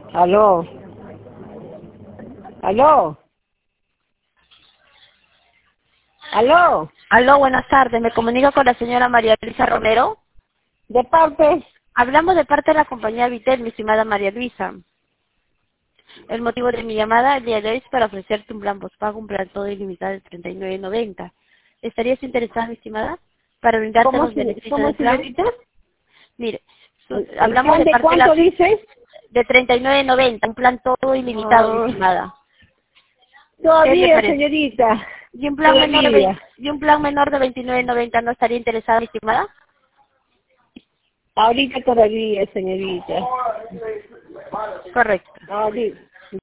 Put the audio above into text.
Aló. Aló. Aló. Aló, buenas tardes. Me comunico con la señora María Luisa Romero. De parte. Hablamos de parte de la compañía Vitel, mi estimada María Luisa. El motivo de mi llamada el día de hoy es para ofrecerte un plan postpago, un plan todo ilimitado de 39.90. ¿Estarías interesada, mi estimada, para brindarte los beneficios ¿Cómo, del plan? señorita? Mire, ¿El hablamos plan de de parte cuánto dices? de 39.90, un plan todo ilimitado, mi Ah, estimada. ¿Qué le todavía, parece? señorita. ¿Y un plan menor de Todavía. y un plan menor de 29.90 no estaría interesada, mi estimada? Ahorita todavía, señorita. Correcto. Ahorita.